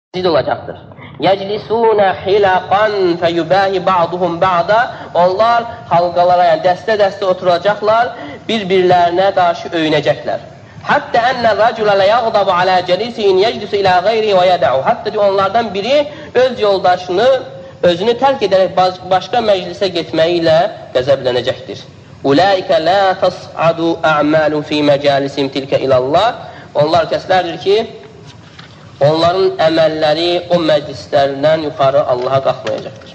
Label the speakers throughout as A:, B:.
A: olacaqdır. Yəclisuna hilaqan feyubahi ba'duhum ba'da. Onlar halqalara, yəni dəstə-dəstə oturacaqlar, bir-birlərinə qarşı öyünəcəklər. Hatta enne racula la yagdabu ala jalisin yeclisu ila gayri ve yad'u. Hatta onlardan biri öz yoldaşını özünü tərk edərək başqa məclisə getməyi ilə qəzəblənəcəkdir. Ulaika la tas'adu a'malun fi majalisim tilka ila Allah. Onlar kəslərdir ki, onların əməlləri o məclislərdən yuxarı Allaha qalxmayacaqdır.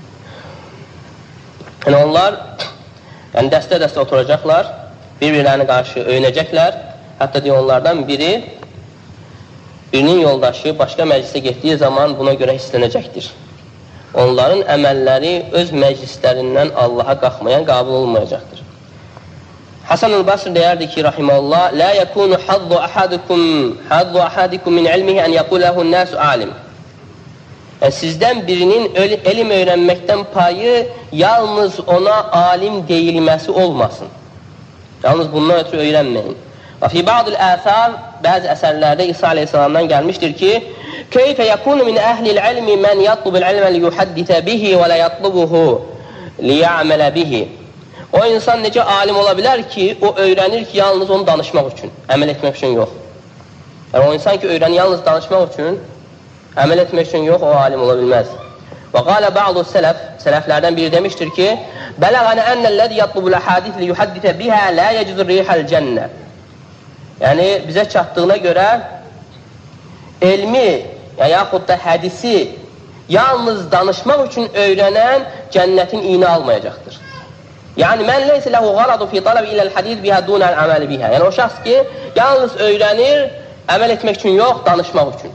A: Yəni onlar dəstə-dəstə oturacaqlar, bir-birlərinə qarşı öyünəcəklər. Hətta onlardan birinin yoldaşı başqa məclisə getdiyi zaman buna görə hisslənəcəkdir. Onların əməlləri öz məclislərindən Allaha qalxmayan qəbul olmayacaqdır. Hasan el-Basri deyərdi ki, rahimehullah, la yakunu haddu ahadikum min ilmihi an yaqulu an-nasu alim. Sizdən birinin elm öyrənməkdən payı yalnız ona alim deyilməsi olmasın. Yalnız bundan ötürü öyrənməyin. Və fi ba'dil əthar, bəzi əsərlərdə İsa aleyhissalamdan gəlmişdir ki, keyfə yakunu min əhlil ilmi mən yatlubil ilmə liyuhaddisə bihi və la yatlubuhu liya'mələ bihi. O insan necə alim ola bilər ki, o öyrənir ki, yalnız onu danışmaq üçün, əməl etmək üçün yox. Yəni, o insan ki, öyrənir yalnız danışmaq üçün, əməl etmək üçün yox, o alim ola bilməz. Və qalə ba'du sələflərdən biri demişdir ki, bələğənə ennəlləzi yatlubul əhadis liyuhaddisə bihə la yecizur rihəl cənnə. Yəni, bizə çatdığına görə elmi, yaxud da hədisi yalnız danışmaq üçün öyrənən cənnətin iyini almayacaqdır. Yəni, mən leysə ləhu qaladu fi talabi iləl hədis bihə dunəl əməli bihə. Yəni, o şəxs ki, yalnız öyrənir, əməl etmək üçün yox, danışmaq üçün.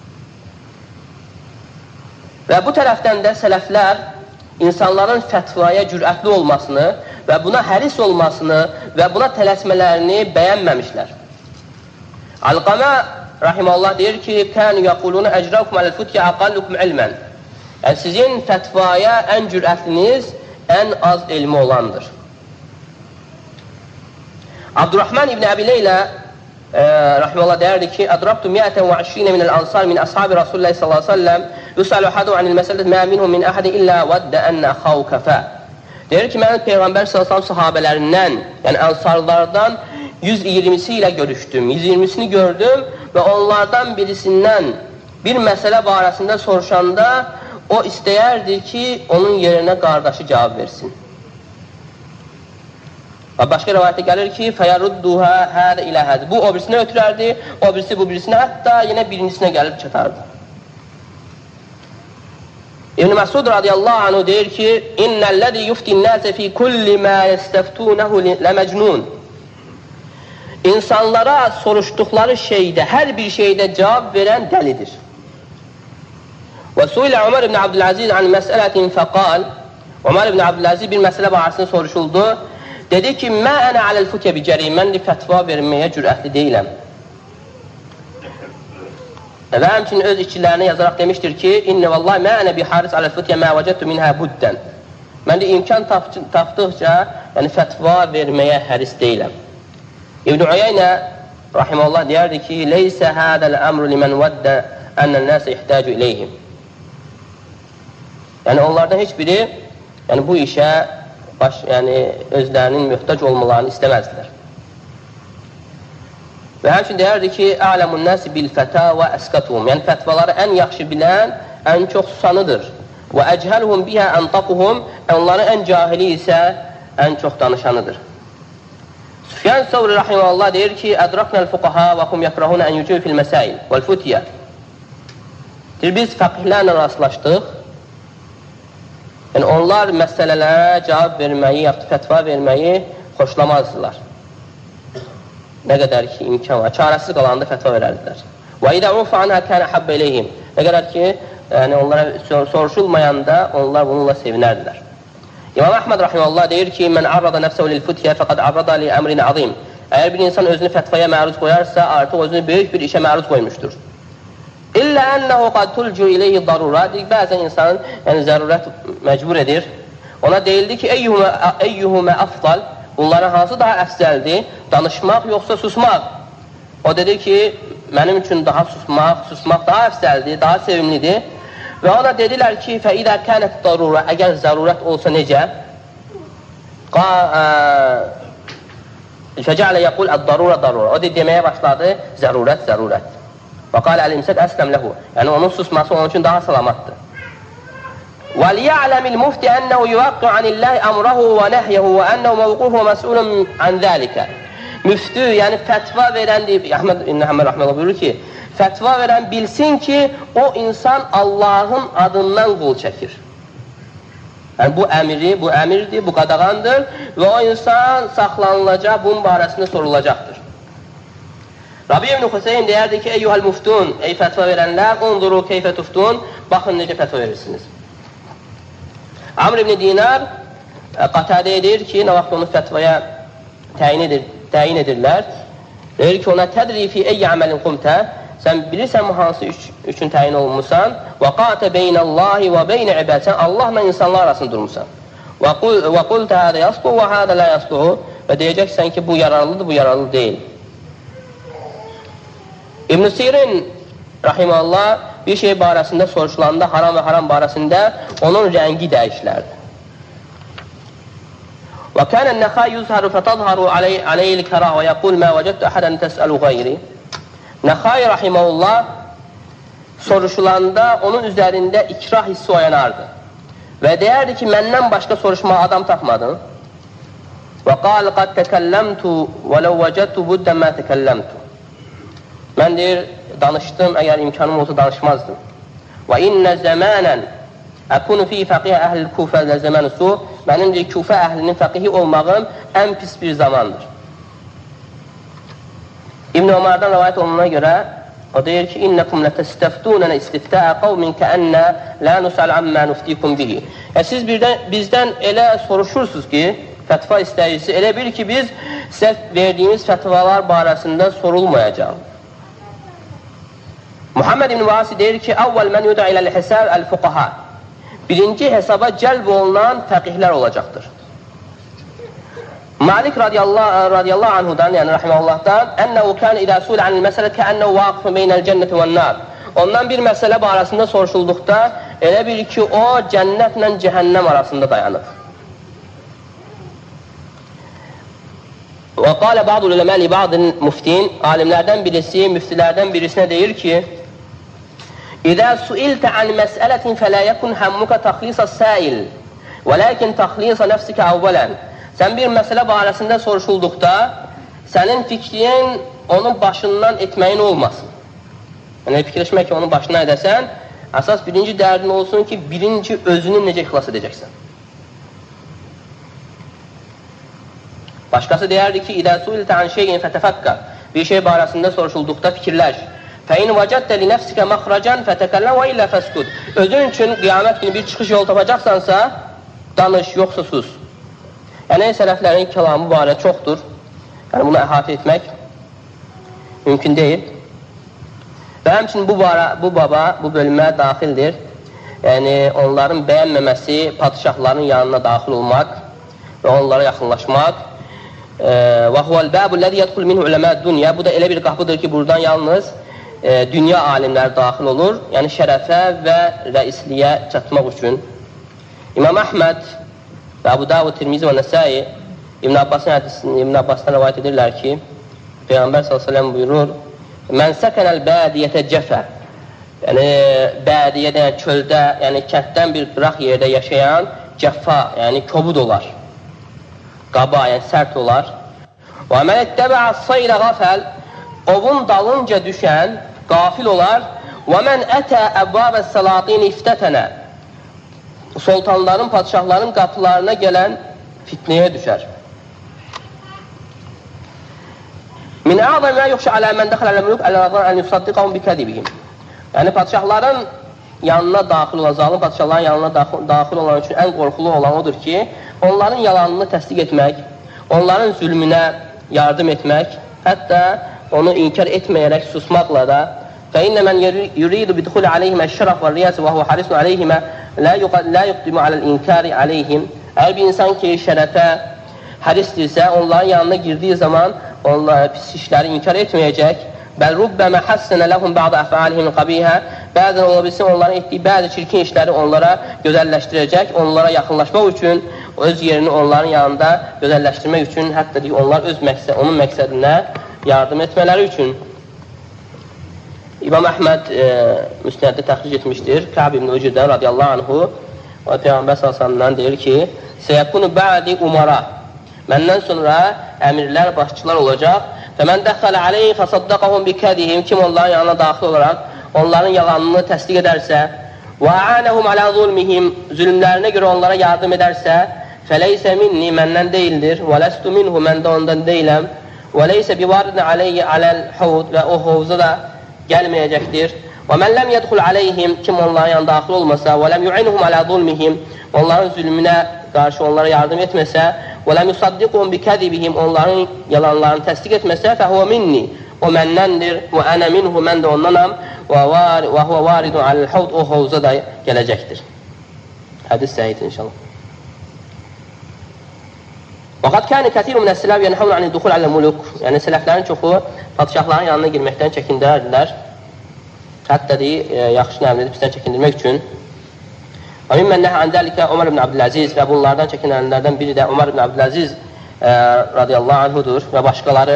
A: Və bu tərəfdən də sələflər insanların fətvaya cürətli olmasını və buna həris olmasını və buna tələsmələrini bəyənməmişlər. Alqamə rahiməllah deyir ki, kənu yəquluna əcrəvkum aləl-futya aqallukum ilmən. Yəni, sizin fətvaya ən cürətliniz ən az elmi olandır. Abdurrahman ibn Əbi Leylə rahiməllah deyərdi ki, ədrabtu 120 minəl ansar min ashabi Rasulullah sallallahu aleyhi ve sellem yusalu hadu anil məsələdə mə minhum min əhədi illə vəddə ənə xav kəfə. Deyir ki, mən Peyğəmbər sallallahu aleyhi ve sellem sahabələrindən, yəni ansarlardan 120'si ilə görüşdüm, 120'sini gördüm və onlardan birisindən bir məsələ barəsində soruşanda o istəyərdi ki, onun yerinə qardaşı cavab versin. Və başqa rəvayətdə gəlir ki, fəyərudduhə hədə ilə hədə. Bu, o birisinə ötürərdi, o birisi bu birisinə, hətta yenə birincisinə gəlib çatardı. İbn Məsud radiyallahu anhu deyir ki, İnnəlləzi yuftin nəsə fi kulli mə yəstəftunəhu ləməcnun. İnsanlara soruşduqları şeydə, hər bir şeydə cavab verən dəlidir. Və suilə Ömər ibn Abdüləziz an məsələtin fəqal, Ömər ibn Abdüləziz bir məsələ barəsində soruşuldu. Dedi ki, mə ənə aləl-futyə bicəri, mən fətva verməyə cürətli deyiləm. Və həmçinin öz işçilərinə yazaraq demişdir ki, İnnə vallahi mə ənə biharis aləl-futyə mə vəcəttu minhə buddən. Mən də imkan tapdıqca fətva verməyə həris deyiləm. İbn-i Uyeynə rahiməllah deyərdi ki, leysə hədəl əmru limən vəddə ənəl nəsə ihtəcu iləyhim. Yəni, onlardan heç biri bu işə özlərinin möhtac olmalarını istəməzdilər. Və həmçin deyərdi ki, Ələmun nəsi bil fətə və əskətuhum. Yəni, fətvaları ən yaxşı bilən, ən çox susanıdır. Və əchəluhum bihə əntaquhum. Onların ən cahili isə ən çox danışanıdır. Süfyan Səvri rahiməllah deyir ki, ədraknəl fuqaha və hum yəkrahuna ən yücüb fil məsail vəl-futiyyə. Deyir, biz fəqihlərlə rastlaşdıq. Yəni, onlar məsələlərə cavab verməyi, yaxud fətva verməyi xoşlamazdılar. Nə qədər ki, imkan var. Çarəsiz qalanda fətva verərdilər. Və idə ufa anhə kənə habbə iləyhim. Nə qədər ki, onlara soruşulmayanda onlar bununla sevinərdilər. İmam Əhməd rahiməllah deyir ki, mən arrada nəfsəv lil-futiyyə fəqad arrada li əmrin azim. Əgər bir insan özünü fətvaya məruz qoyarsa, artıq özünü böyük bir işə məruz qoymuşdur. İllə ənəhu qad tulcu iləyhi darura. Bəzən insanın zərurət məcbur edir. Ona deyildi ki, eyyuhumə afdal. Bunların hansı daha əfzəldir? Danışmaq yoxsa susmaq? O dedi ki, mənim üçün daha susmaq daha əfsəldir, daha sevimlidir. Və ona dedilər ki, fəidə kənət darura, əgər zərurət olsa necə? Fəcələ yəqul əd-darura darura. O deməyə başladı, zərurət, zərurət. Və qalə əl-imsək əsləm ləhu. Yəni, onun susması onun üçün daha salamatdır. وَلْيَعْلَمِ الْمُفْتِ أَنَّهُ يُوَقِّعُ عَنِ اللّٰهِ أَمْرَهُ وَنَهْيَهُ وَأَنَّهُ مَوْقُوفُ وَمَسْئُولٌ عَنْ ذَٰلِكَ. Müftü, yəni fətva verən deyib, Əhməd Rəhməllah buyurur ki, fətva verən bilsin ki, o insan Allahın adından qol çəkir. Yəni, bu əmirdir, bu qadağandır və o insan saxlanılacaq, bunun barəsində sorulacaqdır. Rabi ibn Hüseyin deyərdi ki, eyyuhəl muftun, ey fətva verənlər, unzuru keyfə tuftun, baxın necə fətva verirsiniz. Amr ibn Dinar Qatadə edir ki, nə vaxt onu fətvaya təyin edirlər. Deyir ki, ona tədri fi eyyi əməlin qumtə, sən bilirsən hansı üçün təyin olunmusan, və qatə beynəllahi və beynə ibəd, sən Allahla insanlar arasında durmusan. Və qultə hədə yasluhu və hədə lə yasluhu, və deyəcəksən ki, bu yararlıdır, bu yararlı deyil. İbn-i Sirin, rahiməllah, bir şey barəsində soruşulanda, haram və haram barəsində onun rəngi dəyişlərdi. Və kənən nəxə yüzhəru fətadharu aleyhil kərah və yəqul mə vəcəddə əhədən təsəlu qayri. Nəxay rahiməllah soruşulanda onun üzərində ikrah hissi oyanardı. Və deyərdi ki, məndən başqa soruşmağa adam tapmadın. Və qal qad təkəlləmtu və ləv vəcədtu buddən mə təkəlləmtu. Mən deyir, danışdım, əgər imkanım olsa danışmazdım. Və innə zəmənən əkunu fi fəqih əhl-i kufə lə zəməni su, mənim deyir, küfə əhlinin fəqihi olmağım ən pis bir zamandır. İbn-i Ömərdən rəvayət olunana görə, o deyir ki, innəkum lətəstəftunənə istiftəə qavmin kəənnə lə nusəl əmmə nuftikum bihi. Siz bizdən elə soruşursunuz ki, fətva istəyirsi, elə bil ki, biz sizə verdiyimiz fətvalar barəsində sorulmayacaq. Muhammed ibn Vasi deyir ki, əvvəl mən yuda iləl hesab əl-fuqaha. Birinci hesaba cəlb olunan fəqihlər olacaqdır. Malik radiyallahu anhudan, yəni rahiməllahdan, ənəhu kən idə sulə anil məsələ kəənnəhu vaqifə beynəl cənnəti və nar. Ondan bir məsələ barəsində soruşulduqda, elə bil ki, o cənnətlə cəhənnəm arasında dayanır. Və qalə ba'dul uləməli ba'dın muftin, alimlərdən birisi, müftilərdən birisinə deyir ki, İdə suiltə an məsələtin fələ yəkun həmmuka təxlisa səil, və ləkin təxlisa nəfsikə əvvələn. Sən bir məsələ barəsində soruşulduqda, sənin fikrin onun başından etməyin olmasın. Yəni, fikirləşmək ki, onun başından edəsən, əsas birinci dərdin olsun ki, birinci özünü necə ixlas edəcəksən. Başqası deyərdi ki, İdə suiltə an şeyin fətəfəkkə, bir şey barəsində soruşulduqda fikirləş. Fəin vəcəddə li nəfsikə məxrəcən fətəkəllən və illə fəskud. Özün üçün qiyamət günü bir çıxış yol tapacaqsansa, danış, yoxsa sus. Yəni, sələflərin kəlamı barə çoxdur. Yəni, bunu əhatə etmək mümkün deyil. Və həmçinin bu baba, bu bölümə daxildir. Yəni, onların bəyənməməsi, padişahların yanına daxil olmaq və onlara yaxınlaşmaq. Və huvəl-bəbu ləzi yədxul minhu uləməd dünya. Bu da elə bir qapıdır ki, buradan yalnız dünya alimləri daxil olur, yəni şərəfə və rəisliyə çatmaq üçün. İmam Əhməd və Əbu Davud, Tirmizi və Nəsai İbn Abbasdan rəvayət edirlər ki, Peyğəmbər s.ə.v buyurur, mən səkənəl bədiyyətə cəfə, yəni bədiyədə, çöldə, yəni kənddən bir qıraq yerdə yaşayan cəffa, yəni kobud olar, qaba, yəni sərt olar. Və mən ettəbəə saylə qafəl, ovun dalınca düşən qafil olar. Və mən ətə əbbabə səlatin iftətənə, sultanların, padişahların qapılarına gələn fitnəyə düşər. Min əzəm və yuxşə alə mən dəxəl əl-mülük əl-əzən ən yusaddiqəhum bikədibihim. Yəni, padişahların yanına daxil olan, zalim padişahların yanına daxil olan üçün ən qorxulu olan odur ki, onların yalanını təsdiq etmək, onların zülmünə yardım etmək, hətta onu inkar etməyərək susmaqla da فَإِنَّ مَنْ يُرِيدُ بِدْخُلِ عَلَيْهِمَ الشَّرَفْ وَالرِّيَاسِ وَهُوَ حَرِسٌ عَلَيْهِمَا لَا يُقْدِمُ عَلَى الْإِنْكَارِ عَلَيْهِمْ. Əgər bir insan ki, şərəfə hərisdirsə, onların yanına girdiyi zaman onlar pis işləri inkar etməyəcək, Bəl rubbəmə həssənə ləhum bə'də əfəlihim qabihə. Bəzən ola bilsin, onların etdiyi bəzi çirkin işləri onlara gözəlləşdirəcək, onlara yaxınlaşmaq üçün, öz yerini onların yanında gözəlləşdirmək üçün, hətta deyək, onlar onun məqsədinə yardım etmələri üçün. İmam Əhməd müsnəddə təxric etmişdir. Kəb ibn Ucirdən radiyallahu anhu o Peyğəmbər sallallahu deyir ki, Seyəkunu bə'di umara. Məndən sonra əmirlər, başçılar olacaq. Fəmən dəxələ aleyhi fəsaddaqahum bikədihim. Kim onların yanına daxil olaraq onların yalanını təsdiq edərsə və a'anəhum alə zulmihim, zülmlərinə görə onlara yardım edərsə, fəleysə minni, məndən deyildir, və ləstu minhu, mən də ondan deyiləm, və leysə bivaridin aleyhi aləl havud, və o hovuza da gəlməyəcəkdir. Və mən ləm yədxul aleyhim, kim onların yanına daxil olmasa, və ləm yu'inhum alə zulmihim, onların zülmünə qarşı onlara yardım etməsə, və ləm yusaddiqhum bikədibihim, onların yalanlarını təsdiq etməsə, fəhvə minni, o məndəndir, və ənə minhu, mən də ondanam, və huvə varidun aləl havud, o hovuza da gələcəkdir. Hədis səhiddir inşallah. Vəqad kəni kəsiru minə siləv yənhəvun ani duxul alə muluk. Yəni, sələflərin çoxu padişahların yanına girməkdən çəkindirirdilər. Hətta deyir, yaxşı nəvn edib pisdən çəkindirmək üçün. Və mimmən nəhə əndəlikə Ömər ibn Abdüləziz və bunlardan çəkinənlərdən biri də Ömər ibn Abdüləziz radiyallahu anhudur və başqaları.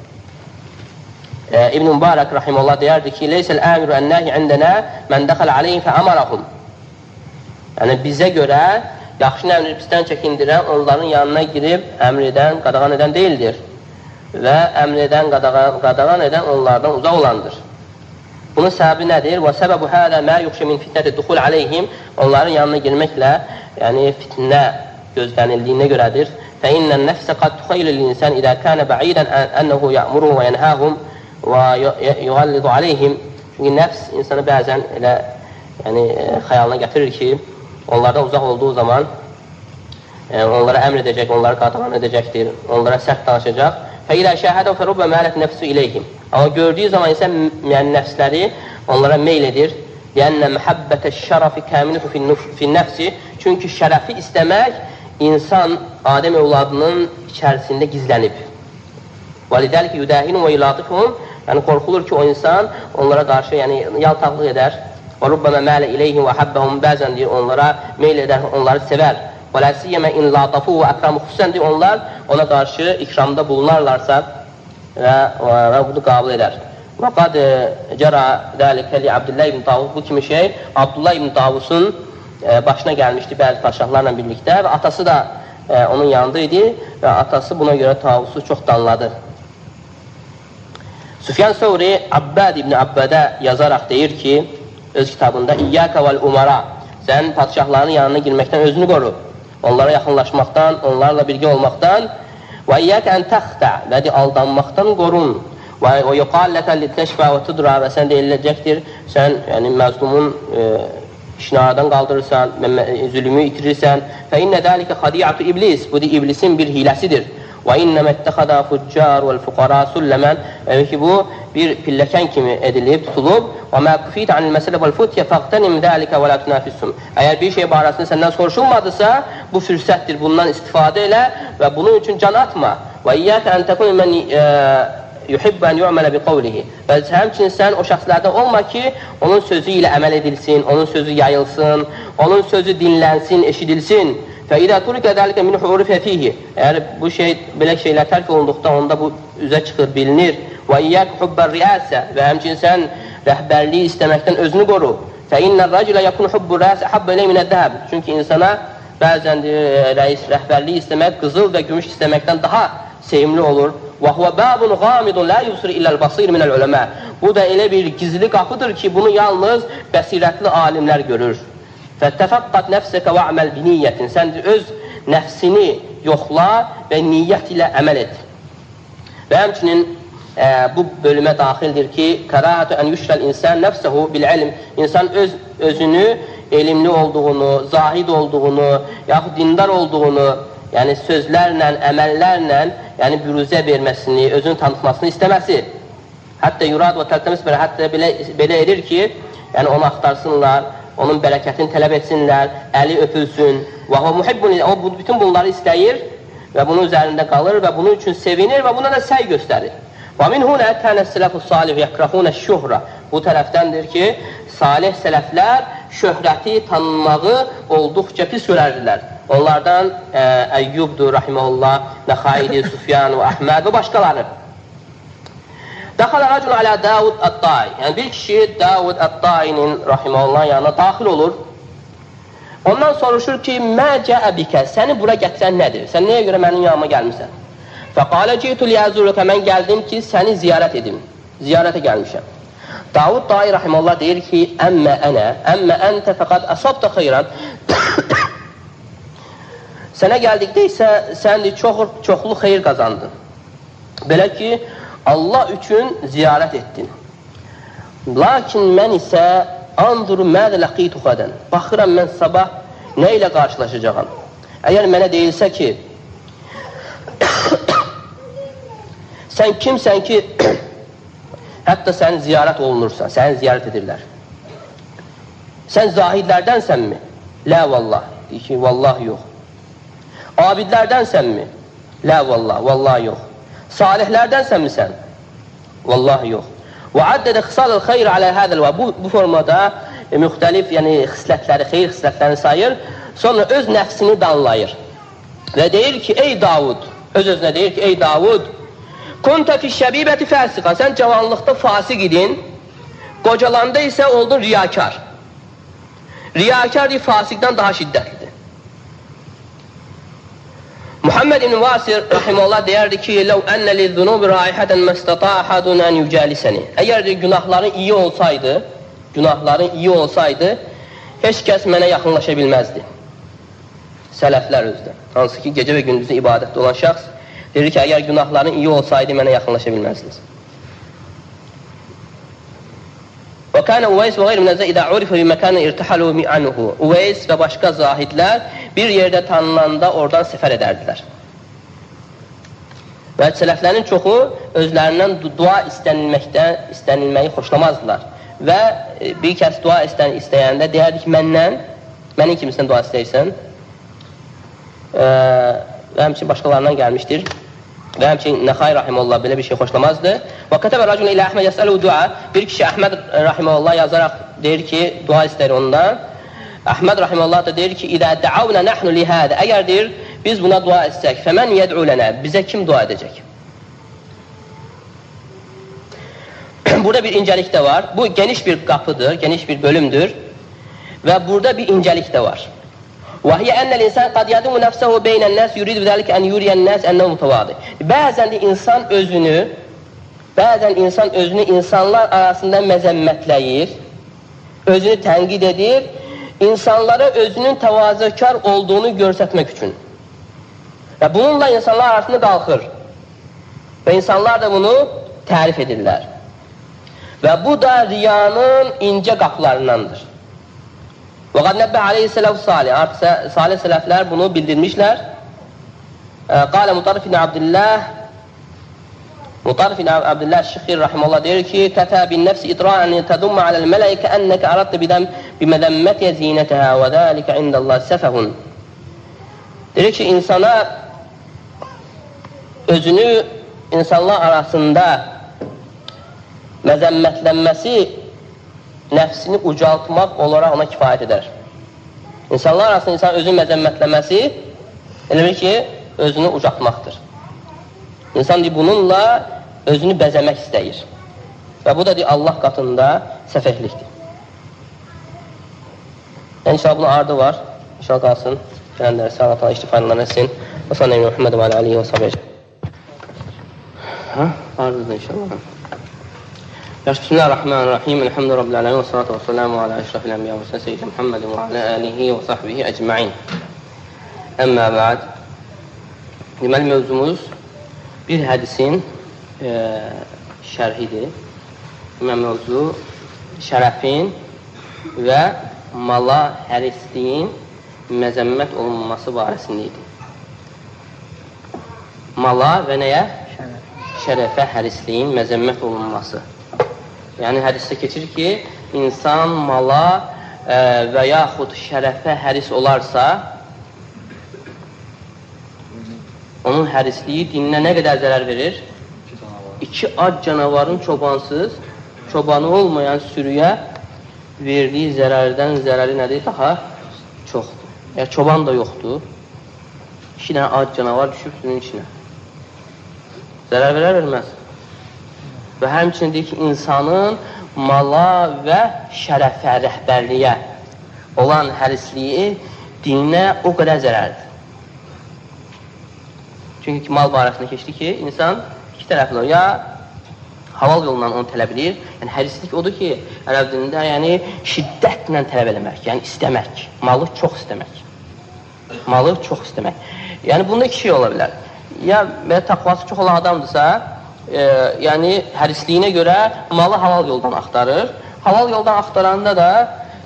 A: İbn-i Mübarək rahiməllah deyərdi ki, Leysəl əmiru ən-nəhi əndənə mən dəxəl aleyhim fəəmərəhum. Yəni, bizə görə yaxşı nəvn edib pisdən çəkindirən onların yanına girib əmr edən, qadağan edən deyildir. Və əmr edən, qadağan edən onlardan uzaq olandır. Bunun səbəbi nədir? Və səbəbu hədə mə yuxşə min fitnəti duxul aleyhim. Onların yanına girməklə, yəni fitnə gözlənildiyinə görədir. Fə innən nəfsə qad tuxaylil insan idə kənə bə'idən ənəhu yə'muruhu və yənhəhum və yuğallidu aleyhim. Çünki nəfs insanı bəzən elə xəyalına gətirir ki, onlardan uzaq olduğu zaman onlara əmr edəcək, onları qadağan edəcəkdir, onlara sərt danışacaq. Fəilə şəhədə və rubə mələt nəfsü iləyhim. Amma gördüyü zaman isə nəfsləri onlara meyl edir. Yənnə məhəbbətə şərəfi kəminuhu fin nəfsi. Çünki şərəfi istəmək insan Adəm övladının içərisində gizlənib. Və lidəlik yudəhinu və ilatıfhum. Yəni, qorxulur ki, o insan onlara qarşı yaltaqlıq edər. Və rubbəmə mələ iləyhim və həbbəhum. Bəzən deyir, onlara meyl edər, onları sevər. Və ləsiyyəmə in latafu və əkramu xüsən deyir, onlar ona qarşı ikramda bulunarlarsa və bunu qabıl edər. Və qad cəra dəlikə li Abdullah ibn Tavus, bu kimi şey Abdullah ibn Tavusun başına gəlmişdi bəzi padişahlarla birlikdə və atası da onun yanında idi və atası buna görə Tavusu çox danladı. Süfyan Səvri Abbad ibn Abbadə yazaraq deyir ki, öz kitabında İyyəkə vəl-umara, sən padişahların yanına girməkdən özünü qoru, onlara yaxınlaşmaqdan, onlarla birgə olmaqdan və iyyəkə ən təxtə və aldanmaqdan qorun və yuqalləkə litləşfə və tudra və sən deyiləcəkdir, sən məzlumun işini aradan qaldırırsan, zülümü itirirsən. Fə innə dəlikə xadiyyatü iblis, bu da iblisin bir hiləsidir. Və innəmə ittəxədə füccar vəl-fuqara sülləmən, ki, bu bir pilləkən kimi edilib, tutulub. Və mə kufid anil məsələ vəl-futyə fəqtənim dəlikə və lə tünəfissum. Əgər bir şey barəsində səndən soruşulmadısa, bu fürsətdir, bundan istifadə elə və bunun üçün can atma. Və iyyəkə ən təkun mən yuhibbə ən yu'mələ bi qavlihi. Və həmçinin sən o şəxslərdən olma ki, onun sözü ilə əməl edilsin, onun sözü yayılsın, onun sözü dinlənsin, eşidilsin. Fəidə turikə dəlikə min hurifə fihi. Əgər bu şey, belə şeylər tərk olunduqda, onda bu üzə çıxır, bilinir. Və iyyək hubbər riəsə və həmçinin sən rəhbərliyi istəməkdən özünü qoru. Fə innər rəcilə yakun hubbur rəsə habbə ilə minə dəhəb. Çünki insana bəzən rəhbərliyi istəmək, qızıl və gümüş istəməkdən daha sevimli olur. Və huvə bəbun qamidun lə yusri illəl basir minəl uləmə. Bu da elə bir gizli qapıdır ki, bunu yalnız bəsirətli alimlər görür. Fəttəfəqqat nəfsəkə və əməl bi niyyətin. Sən öz nəfsini yoxla və niyyət ilə əməl et. Və həmçinin bu bölümə daxildir ki, kərahətü ən yüşrəl insan nəfsəhu bil ilm. İnsan özünü elmli olduğunu, zahid olduğunu, yaxud dindar olduğunu, yəni sözlərlə, əməllərlə, yəni büruzə verməsini, özünü tanıtmasını istəməsi. Hətta yurad və təltəmis belə, hətta belə edir ki, yəni onu axtarsınlar, onun bərəkətini tələb etsinlər, əli öpülsün. Və o muhibbun, o bütün bunları istəyir və bunun üzərində qalır və bunun üçün sevinir və buna da səy göstərir. Və min huna kənə sələfus salih yəkrahunə şuhra. Bu tərəfdəndir ki, salih sələflər şöhrəti, tanınmağı olduqca pis görərdilər. Onlardan Əyyubdur, rahiməhullah, Nəxaidir, Sufyan və Əhməd və başqaları. Dəxalə racun alə Davud Ət-Tai. Yəni bir kişi Davud Ət-Tainin rahiməhullah yanına daxil olur. Ondan soruşur ki, mə cəəbikə, səni bura gətirən nədir? Sən nəyə görə mənim yanıma gəlmirsən? Fəqalə citu liyəzurukə, mən gəldim ki, səni ziyarət edim. Ziyarətə gəlmişəm. Davud Ət-Tai rahiməhullah deyir ki, əmmə əntə fəqad əsabda xeyran. Sənə gəldikdə isə sən çoxlu xeyir qazandın. Belə ki, Allah üçün ziyarət etdin. Lakin mən isə anzuru mədə ləqitu xədən. Baxıram mən sabah nə ilə qarşılaşacağam. Əgər mənə deyilsə ki, sən kimsən ki, hətta sən ziyarət olunursan, səni ziyarət edirlər. Sən zahidlərdənsənmi? Lə vallah. Deyir ki, vallah yox. Abidlərdənsənmi? Lə vallah, vallah yox. Salihlərdənsənmi sən? Vallah yox. Və addədə xısalıl xeyr alə hədəl və bu formada müxtəlif, yəni xislətləri, xeyr xislətlərini sayır, sonra öz nəfsini danlayır. Və deyir ki, ey Davud, öz-özünə deyir ki, ey Davud, kuntə fi şəbibəti fəsiqa, sən cavanlıqda fasiq idin, qocalanda isə oldun riyakar. Riyakar fasiqdən daha şiddətlidir. Muhammed ibn Vasir rahimehullah deyərdi ki, "Ləv ənə liz-zunubi raihatan mastata ahadun an yucalisani." Əgər günahların iyi olsaydı, heç kəs mənə yaxınlaşa bilməzdi. Sələflər özdə. Hansı ki, gecə və gündüzü ibadətdə olan şəxs deyir ki, əgər günahların iyi olsaydı, mənə yaxınlaşa bilməzdiniz. Və kənə Uveys və qeyr minəzə idə urifə bi məkənə irtihalu anhu. Uveys və başqa zahidlər bir yerdə tanınanda oradan səfər edərdilər. Və sələflərin çoxu özlərindən dua istənilməyi xoşlamazdılar. Və bir kəs dua istəyəndə deyərdi ki, mənim kimisindən dua istəyirsən? Və həmçin başqalarından gəlmişdir. Və həmçin Nəxai rahiməhullah belə bir şey xoşlamazdı. Və kətəbə racun ilə Əhməd yəsəlu dua. Bir kişi Əhməd rahiməhullah yazaraq deyir ki, dua istəyir ondan. Əhməd rahiməhullah da deyir ki, İdə dəavnə nəhnu lihədə. Əgər deyir, biz buna dua etsək, fəmən yəd'u lənə, bizə kim dua edəcək? Burada bir incəlik də var. Bu geniş bir qapıdır, geniş bir bölümdür. Və burada bir incəlik də var. وَهِيَ أَنَّ الْإِنسَانِ قَدْ يَدُمُ نَفْسَهُ بَيْنَ النَّاسِ يُرِيدُ ذَلِكَ أَنْ يُرِيَ النَّاسِ أَنَّهُ مُتَوَاضِعٌ. Bəzən insan özünü insanlar arasında məzəmmətləyir, özünü tənqid edir, insanlara özünün təvazökar olduğunu göstərmək üçün. Və bununla insanlar arasında qalxır. Və insanlar da bunu tərif edirlər. Və bu da riyanın incə qapılarındandır. Və qad nəbbə aleyhisselam salih. Artıq salih sələflər bunu bildirmişlər. Qalə Mutarrif ibn Abdillah Şixir rahiməllah deyir ki, Kətə bin nəfsi idra'an tədumma aləl mələkə ənəkə araddı bimədəmmətə zinətəhə və dəlikə indəllah səfəhun. Deyir ki, insana özünü insanlar arasında məzəmmətlənməsi nəfsini ucaltmaq olaraq ona kifayət edər. İnsanlar arasında insan özünü məzəmmətləməsi elə bir ki, özünü ucaltmaqdır. İnsan bununla özünü bəzəmək istəyir. Və bu da Allah qatında səfəhlikdir. İnşallah bunun ardı var. İnşallah qalsın. Gələnləri sağlatan iştifaylarına etsin. Və sallallahu aleyhi və Muhammed və aleyhi və sahibi. Ardıdır inşallah. Bismillahirrahmanirrahim. Elhamdülillahi rabbil alamin və salatu vəssalamu alə əşrafil ənbiya və səyyid Muhammedin və alə alihi və sahbihi əcmaîn. Əmmə ba'd. Deməli mövzumuz bir hədisin şərhidir. Mövzu şərəfin və mala hərisliyin məzəmmət olunması barəsində idi. Mala və nəyə? Şərəfə hərisliyin məzəmmət olunması. Yəni hədisdə keçir ki, insan mala və yaxud şərəfə həris olarsa, onun hərisliyi dininə nə qədər zərər verir? iki ac canavarın çobanı olmayan sürüyə verdiyi zərərdən zərəri nədir? Daha çoxdur. Yəni, çoban da yoxdur. 2 dənə ac canavar düşüb sürünün içinə. Zərər verməz. Və həmçinin deyir ki, insanın mala və şərəfə, rəhbərliyə olan hərisliyi dininə o qədər zərərdir. Çünki mal barəsində keçdi ki, insan iki tərəfli olur. Ya halal yolla onu tələb edir. Yəni, hərislik odur ki, ərəb dilində şiddətlə tələb eləmək, yəni istəmək, malı çox istəmək. Malı çox istəmək. Yəni, bunda iki şey ola bilər. Ya təqvası çox olan adamdırsa, yəni hərisliyinə görə malı halal yoldan axtarır. Halal yoldan axtaranda da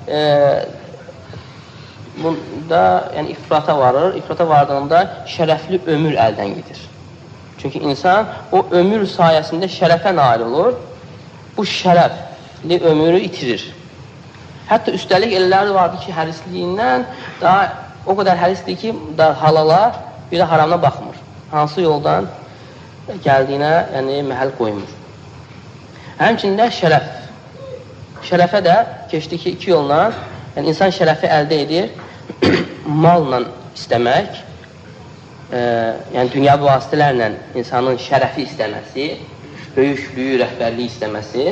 A: bunda yəni ifrata varır. İfrata vardığında şərəfli ömür əldən gedir. Çünki insan o ömür sayəsində şərəfə nail olur. Bu şərəfli ömrü itirir. Hətta üstəlik elələri vardır ki, hərisliyindən daha o qədər hərisdir ki, halala bir də haramına baxmır. Hansı yoldan gəldiyinə yəni məhəl qoymur. Həmçində şərəf. Şərəfə də keçdi ki, iki yolla yəni insan şərəfi əldə edir, malla istəmək, yəni dünyəvi vasitələrlə insanın şərəfi istəməsi, böyüklüyü, rəhbərliyi istəməsi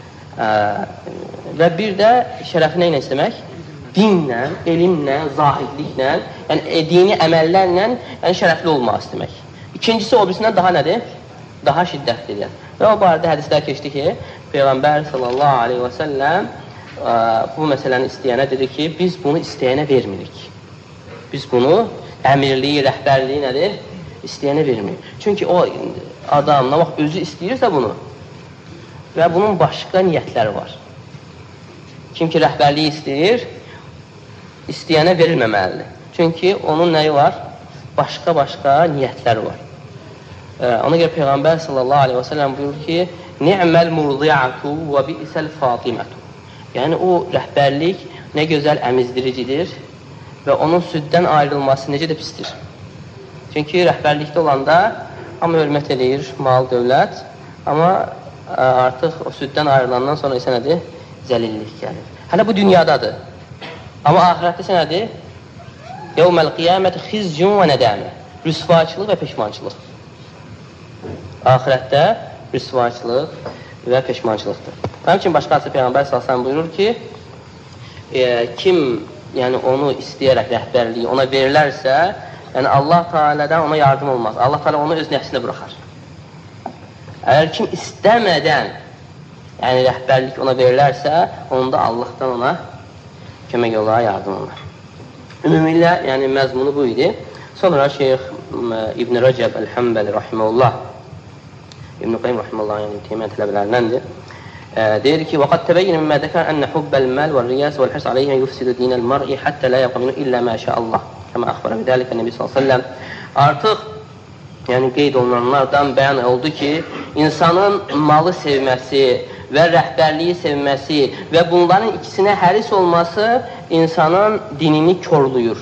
A: və bir də şərəfi nə ilə istəmək? Dinlə, elmlə, zahidliklə, yəni dini əməllərlə yəni şərəfli olmaq istəmək. İkincisi, o birisindən daha nədir? Daha şiddətlidir. Və o barədə hədislər keçdi ki, Peyğəmbər sallallahu aleyhi və səlləm bu məsələni istəyənə dedi ki, biz bunu istəyənə vermirik. Biz bunu əmirliyi, rəhbərliyi nədir? İstəyənə vermirik. Çünki o adam nə vaxt özü istəyirsə bunu və bunun başqa niyyətləri var. Kim ki, rəhbərliyi istəyir, istəyənə verilməməlidir. Çünki onun nəyi var? Başqa niyyətləri var. Ona görə Peyğəmbər sallallahu aleyhi və səlləm buyurur ki, Ni'məl murdi'atu və bi'səl fatimətu. Yəni, o rəhbərlik nə gözəl əmizdiricidir və onun süddən ayrılması necə də pistir. Çünki rəhbərlikdə olanda hamı hörmət edir, mal, dövlət, amma artıq o süddən ayrılandan sonra isə nədir? Zəlillik gəlir. Hələ bu dünyadadır. Amma ahirətdə isə nədir? Yevməl qiyamət xizcun və nədəmə. Rüsvaçılıq və peşmançılıq. Ahirətdə rüsvaçılıq və peşmançılıqdır. Həmçinin başqa hadisi Peyğəmbər sallallahu buyurur ki, kim yəni onu istəyərək rəhbərliyi ona verilərsə, yəni Allah Teala'dan ona yardım olmaz. Allah Teala onu öz nəfsinə buraxar. Əgər kim istəmədən yəni rəhbərlik ona verilərsə, onda Allahdan ona kömək olar, yardım olar. Ümumilə, yəni məzmunu bu idi. Sonra Şeyx İbn Rəcəb Əl-Həmbəli rahimehullah, İbn Qayyim rahimehullah yəni Teymiyyə tələbələrindəndir. Deyir ki, وَقَدْ تَبَيِّنَ مِمَّا ذَكَرَ أَنَّ حُبَّ الْمَالِ وَالرِّيَاسَةِ وَالْحِرْصَ عَلَيْهِمَا يُفْسِدُ دِينَ الْمَرْءِ حَتَّى لَا يَبْقَى مِنْهُ إِلَّا مَا شَاءَ اللَّهُ كَمَا أَخْبَرَ بِذَلِكَ النَّبِيُّ sallallahu əleyhi və səlləm. Artıq yəni qeyd olunanlardan bəyan oldu ki, insanın malı sevməsi və rəhbərliyi sevməsi və bunların ikisinə həris olması insanın dinini körlüyür.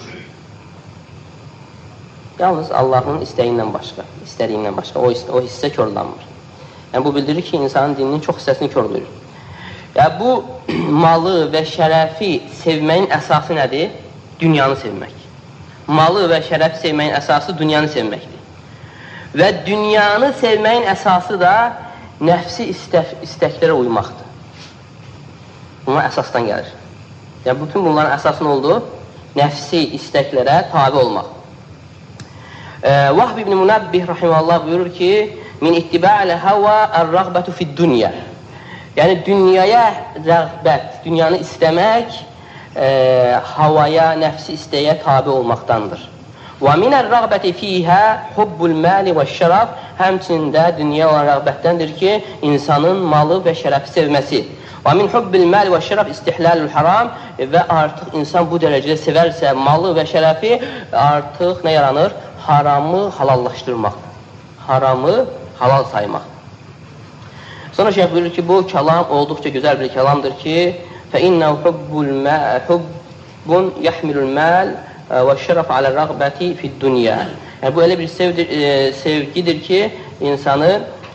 A: Yalnız Allahın istəyindən başqa, istədiyindən başqa o hissə körlanmır. Yəni, bu bildirir ki, insanın dininin çox hissəsini körlüyür. Yəni, bu malı və şərəfi sevməyin əsası nədir? Dünyanı sevmək. Malı və şərəfi sevməyin əsası dünyanı sevməkdir. Və dünyanı sevməyin əsası da nəfsi istəklərə uymaqdır. Buna əsasdan gəlir. Yəni, bütün bunların əsası nə oldu? Nəfsi istəklərə tabi olmaq. Vahb ibn Munabbih rahimehullah buyurur ki, min ittiba'il hava ar-ragbətu fid-dunya. Yəni dünyaya rəğbət, dünyanı istəmək havaya, nəfsi istəyə tabi olmaqdandır. Və minər-rəğbəti fiyhə hubbul mali və şərəf. Həmçində dünya olan rəğbətdəndir ki, insanın malı və şərəfi sevməsi. Və min hubbil mali və şərəf istihlalul haram. Və artıq insan bu dərəcədə sevərsə malı və şərəfi, artıq nə yaranır? Haramı halallaşdırmaq. Haramı halal saymaq. Sonra şeyh buyurur ki, bu kəlam olduqca gözəl bir kəlamdır ki, فَإِنَّهُ حُبٌّ يَحْمِلُ الْمَالِ وَالشَّرَفَ عَلَى الرَّغْبَةِ فِي الدُّنْيَا. Yəni, bu elə bir sevgidir ki, insanı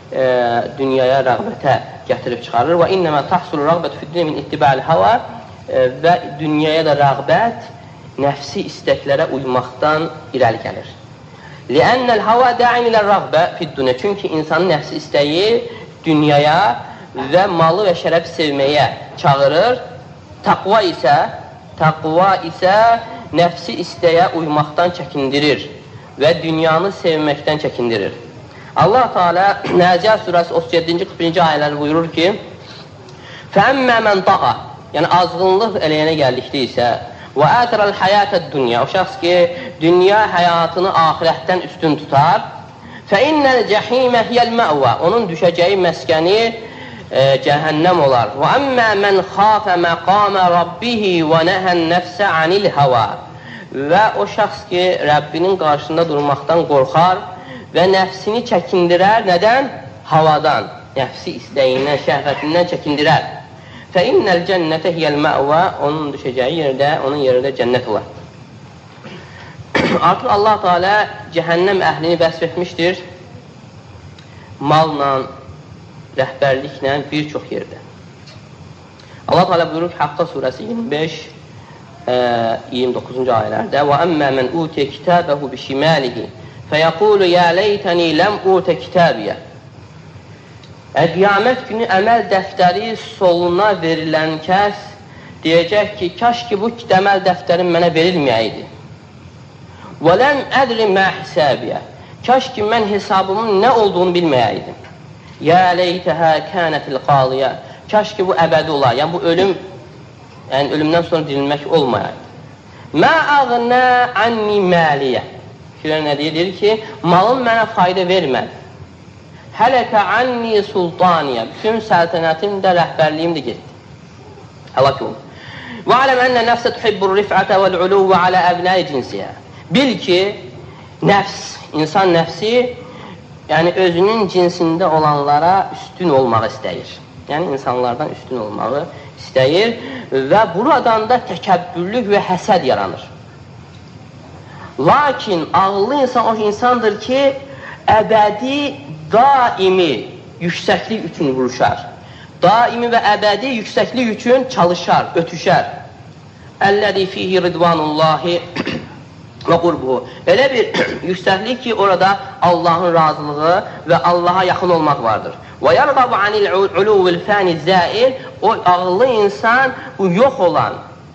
A: dünyaya rəğbətə gətirib çıxarır. Və innəmə tahsulu rəğbət füddinə min ittibə'l hava və dünyaya da rəğbət nəfsi istəklərə uymaqdan irəli gəlir. Li'annəl hava da'in ilə rəğbə fiddinə. Çünki insanın nəfsi istəyi dünyaya və malı və şərəfi sevməyə çağırır. Taqva isə nəfsi istəyə uymaqdan çəkindirir və dünyanı sevməkdən çəkindirir. Allah Teala Nəziyyət surəsi 37-41-ci ayələri buyurur ki: "Fəəmmə mən tağa", yəni azğınlıq eləyənə gəldikdə isə "və ətərəl həyətəd dünya", o şəxs ki, dünya həyatını axirətdən üstün tutar, "fəinnəl cəhimə hiyəl mə'və", onun düşəcəyi məskəni cəhənnəm olar. "Və əmmə mən xafə məqamə rabbihi və nəhən nəfsə anil hava", və o şəxs ki, Rəbbinin qarşısında durmaqdan qorxar və nəfsini çəkindirər. Nədən? Havadan, nəfsi istəyindən, şəhvətindən çəkindirər. "Fəinnəl cənnətə hiyəl mə'və", onun düşəcəyi yerdə, onun yerində cənnət olar. Artıq Allah Teala cəhənnəm əhlini vəsf etmişdir malla, rəhbərliklə bir çox yerdə. Allah Teala buyurur ki, Haqqa surəsi 25-29-cu ayələrdə: "Və əmmə mən utiyə kitabəhu bişimalihi fəyəqulu ya leytəni ləm utə kitabiyə." Qiyamət günü əməl dəftəri soluna verilən kəs deyəcək ki, kaş ki bu əməl dəftərim mənə verilməyəydi. "Və ləm ədri mə hisabiyə", kaş ki mən hesabımın nə olduğunu bilməyəydim. "Ya leytəhə kənətil qaliyə", kaş ki bu əbədi olar, yəni bu ölüm, yəni ölümdən sonra dirilmək olmayaydı. "Mə ağnə anni məliyə", fikirlər nə deyir? Deyir ki, malım mənə fayda vermədi. "Hələkə anni sultaniyə", bütün səltənətim də, rəhbərliyim də getdi. Həlak oldu. "Və aləm ənə nəfsə tuhibbur rifətə vəl-uluvə alə əbnəyi cinsiyə", bil ki, nəfs, insan nəfsi, yəni özünün cinsində olanlara üstün olmaq istəyir. Yəni insanlardan üstün olmağı istəyir və buradan da təkəbbürlük və həsəd yaranır. Lakin ağıllı insan o insandır ki, əbədi, daimi yüksəklik üçün vuruşar. Daimi və əbədi yüksəklik üçün çalışar, ötüşər. "Əlləzi fihi ridvanullahi və qurbuhu", elə bir yüksəklik ki, orada Allahın razılığı və Allaha yaxın olmaq vardır. "Və yərğabu anil uluvil fani zəil", o ağıllı insan bu yox olan,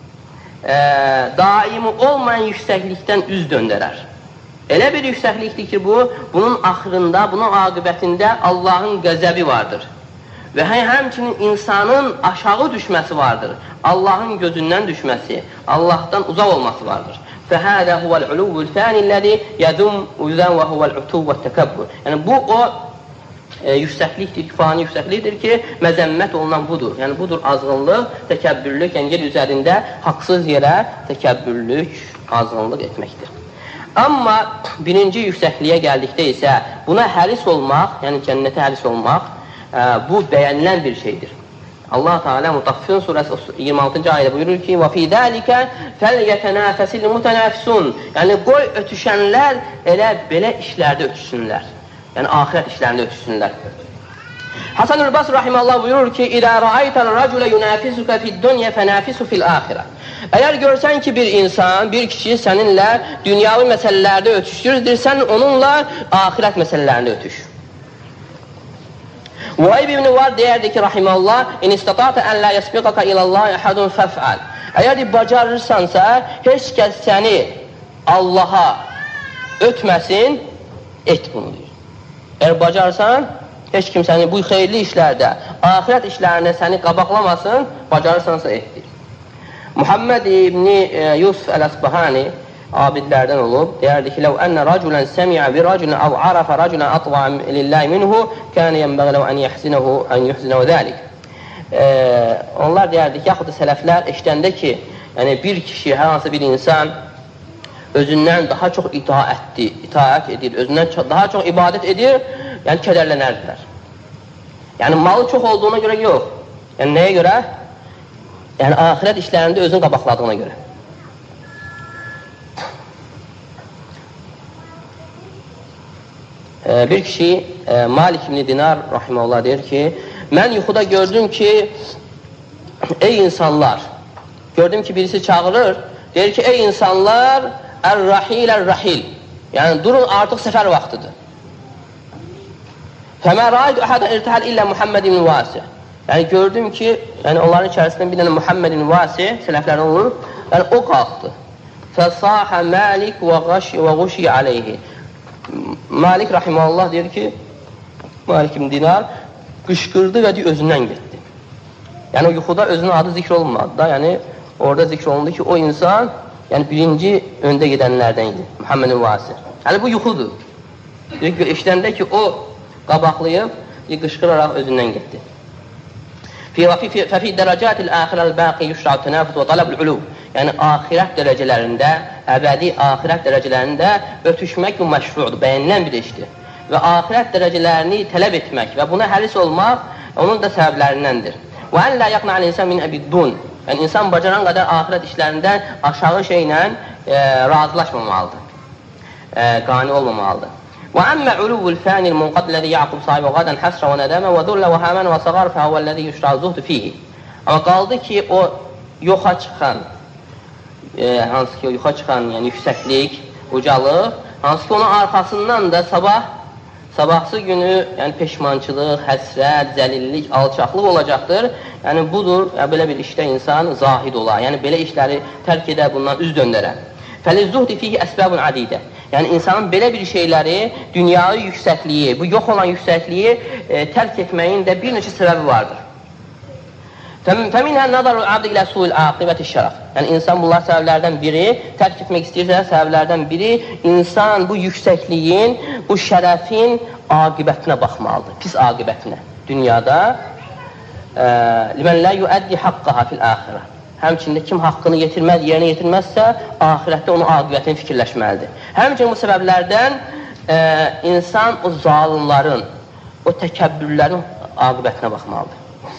A: daimi olmayan yüksəklikdən üz döndərər. Elə bir yüksəklikdir ki, bunun axırında, bunun aqibətində Allahın qəzəbi vardır. Və həmçinin insanın aşağı düşməsi vardır. Allahın gözündən düşməsi, Allahdan uzaq olması vardır. "Fəhədə huvəl uluvul fənilləzi yədum uzən və huvəl utub və təkəbbür". Yəni bu o yüksəklikdir, fani yüksəklikdir ki, məzəmmət olunan budur. Yəni budur azğınlıq, təkəbbürlük, yəni yer üzərində haqsız yerə təkəbbürlük, azğınlıq etməkdir. Amma birinci yüksəkliyə gəldikdə isə buna həris olmaq, yəni cənnətə həris olmaq, bu bəyənilən bir şeydir. Allah Teala Mutaffifin surəsi 26-cı ayədə buyurur ki: "Və fi zəlikə fəlyətənafəsil mutanafisun", yəni qoy ötüşənlər elə belə işlərdə ötüşsünlər. Yəni axirət işlərində ötüşsünlər. Hasan-ül Basri rahimehullah buyurur ki: "İzə ra'aytal racule yunafisuka fid-dunya fanafisu fil-axirə." Əgər görsən ki, bir insan, bir kişi səninlə dünyavi məsələlərdə ötüşdürür, sən onunla axirət məsələlərində ötüş. Vahib ibn Var deyərdi ki, rahimehullah: "İn istata'ta an la yasbiqaka ilallahi ahadun faf'al." Əgər bacarırsansa, heç kəs səni Allaha ötməsin, et bunu deyir. Əgər bacarırsan, heç kim səni bu xeyirli işlərdə, axirət işlərində səni qabaqlamasın, bacarırsansa et deyir. Muhammed ibn Yusuf Əl-Əsbahani abidlərdən olub, deyərdi ki, "Ləv ənə raculən səmi'a bir raculən əv arafə raculən atva lillahi minhu, kənə yənbəğləv ən yəhzinəhu, ən yuhzinəhu zəlik." Onlar deyərdi ki, yaxud da sələflər eşdəndə ki, yəni bir kişi, hər hansı bir insan özündən daha çox itaət edir, özündən daha çox ibadət edir, yəni kədərlənərdilər. Yəni malı çox olduğuna görə yox. Yəni nəyə görə? Yəni axirət işlərində özünü qabaqladığına görə. Bir kişi Malik ibn Dinar rahimehullah deyir ki, mən yuxuda gördüm ki, ey insanlar, gördüm ki birisi çağırır, deyir ki, ey insanlar, ər-rahil, ər-rahil, yəni durun artıq səfər vaxtıdır. Fəmə raidu əhədən irtihal illə Muhammed ibn Vasi. Yəni gördüm ki, yəni onların içərisindən bir dənə Muhammed ibn Vasi, sələflərdən olur, yəni o qalxdı. Fəsahə Malik və quşi aleyhi. Malik rahimehullah deyir ki, Malik ibn Dinar qışqırdı və özündən getdi. Yəni o yuxuda özünün adı zikr olunmadı da, yəni orada zikr olundu ki, o insan yəni birinci öndə gedənlərdən idi, Muhammed ibn Vasi. Yəni bu yuxudur. Eşidəndə ki, o qabaqlayıb, qışqıraraq özündən getdi. Fəfi dərəcətil əxirəl bəqi yüşra'u tənəfus və talabul ulu. Yəni, axirət dərəcələrində, əbədi axirət dərəcələrində ötüşmək bu məşruudur, bəyənilən bir işdir. Və axirət dərəcələrini tələb etmək və buna həris olmaq onun da səbəblərindəndir. Və ən lə yəqnə'l insan min əbiddun. Yəni, insan bacaran qədər axirət işlərindən aşağı şeylə razılaşmamalıdır, qani olmamalıdır. Və əmmə uluvul fənil munqad ləzi yaqub sahibi qadən həsrə və nədəmə və dhullə və həmən və səqar fəhəvvəl ləzi yüşra'u zuhdu fihi. Amma qaldı ki, o yoxa çıxan, hansı ki o yuxa çıxan, yəni yüksəklik, ucalıq, hansı ki onun arxasından da sabahsı günü yəni peşmançılıq, həsrət, zəlillik, alçaqlıq olacaqdır. Yəni budur, belə bir işdə insan zahid olar, yəni belə işləri tərk edər, bundan üz döndərər. Fəliz-zuhdi fihi əsbəbun adidə. Yəni insanın belə bir şeyləri, dünyavi yüksəkliyi, bu yox olan yüksəkliyi tərk etməyin də bir neçə səbəbi vardır. Fəminhə nədarul abd ilə su'l aqibəti şərəf. Yəni insan bunlar səbəblərdən biri, tərk etmək istəyirsə səbəblərdən biri insan bu yüksəkliyin, bu şərəfin aqibətinə baxmalıdır, pis aqibətinə. Dünyada limən lə yuəddi haqqaha fil axirə. Həmçində kim haqqını yetirməz, yerinə yetirməzsə, ahirətdə onun aqibətini fikirləşməlidir. Həmçinin bu səbəblərdən insan o zalimlərin, o təkəbbürlərin aqibətinə baxmalıdır.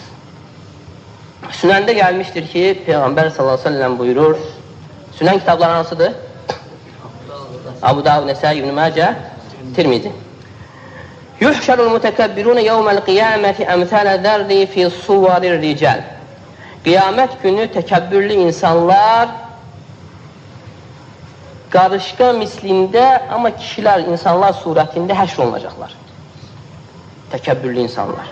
A: Sünəndə gəlmişdir ki, Peyğəmbər s.ə.v buyurur, Sünən kitabları hansıdır? Abu Davud, Nəsai, İbn Məcə, Tirmizi. Yuhşərul mütəkəbbirunə yevməl qiyaməti əmsələ zərri fi suvarir rical. Qiyamət günü təkəbbürlü insanlar qarışqa mislində, amma kişilər, insanlar surətində həşr olunacaqlar. Təkəbbürlü insanlar.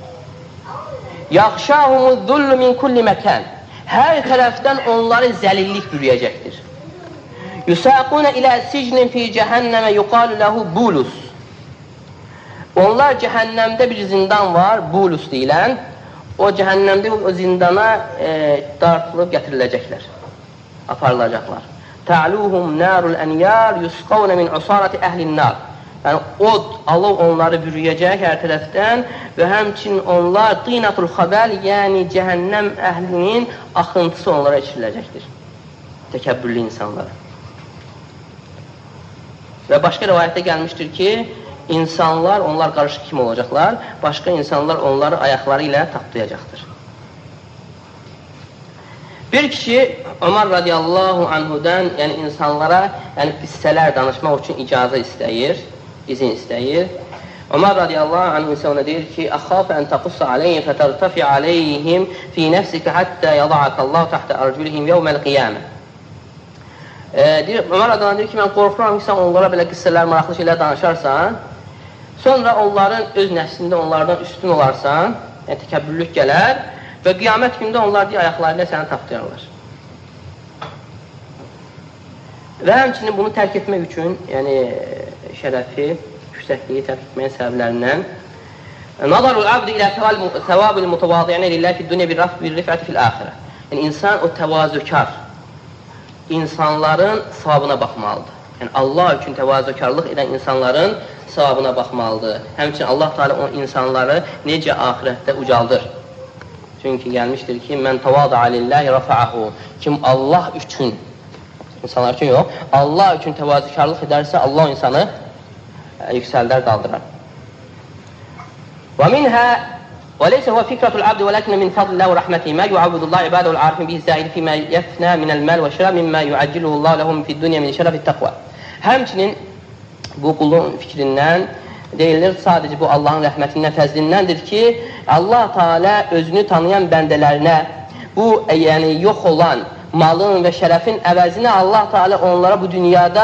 A: Yaxşahumuz zullu min kulli məkan. Hər tərəfdən onları zəlillik bürüyəcəkdir. Yusaquna ilə sicnin fi cəhənnəmə yuqalu ləhu bulus. Onlar cəhənnəmdə bir zindan var, bulus deyilən. O cəhənnəmdə o zindana dartılıb gətiriləcəklər, aparılacaqlar. Ta'luhum narul ənyar yusqavna min usarati əhlin nar. Yəni, od, alov onları bürüyəcək hər tərəfdən və həmçinin onlar tinatul xabəl, yəni cəhənnəm əhlinin axıntısı onlara içiriləcəkdir. Təkəbbürlü insanlara. Və başqa rivayətdə gəlmişdir ki, İnsanlar, onlar qarışıq kim olacaqlar? Başqa insanlar onları ayaqları ilə taplayacaqdır. Bir kişi Ömər radiyallahu anhudan, yəni insanlara qissələr danışmaq üçün izin istəyir. Ömər radiyallahu anhu isə ona deyir ki, əxafə ən təqussə aleyhim fətərtəfi aleyhim fi nəfsikə həttə yada'akallahu təhtə ərcülihim yevməl qiyamə. Ömər radiyallahu deyir ki, mən qorxuram ki, sən onlara belə qissələr, maraqlı şeylər danışarsan, sonra onların öz nəfsində onlardan üstün olarsan, yəni təkəbbürlük gələr və qiyamət gündə onlar deyə ayaqları ilə səni taplayarlar. Və həmçinin bunu tərk etmək üçün, yəni şərəfi, yüksəkliyi tərk etməyin səbəblərindən Nadarul abdi ilə səvabil mutavadiyyənə lillah fi dünya bir rifəti fil axirə. Yəni insan o təvazökar insanların savabına baxmalıdır. Yəni Allah üçün təvazökarlıq edən insanların savabına baxmalıdır. Həmçinin Allah Teala o insanları necə axirətdə ucaldır. Çünki gəlmişdir ki, mən təvada lillahi rafa'ahu. Kim Allah üçün, insanlar üçün yox, Allah üçün təvazökarlıq edərsə, Allah insanı yüksəldər, qaldırar. Və minhə və leysə huvə fikratul abdi və ləkinə min fadlillah və rəhməti mə yuavudullah ibadəvəl arifin bihi zəidi fīmə yəfnə minəl məl və şərə mimmə yuəccilullah ləhum fid dünya min şərəfi təqvə. Həmçinin bu qulun fikrindən deyilir, sadəcə bu Allahın rəhmətindən, fəzlindəndir ki, Allah Teala özünü tanıyan bəndələrinə bu, yəni yox olan malın və şərəfin əvəzinə Allah Teala onlara bu dünyada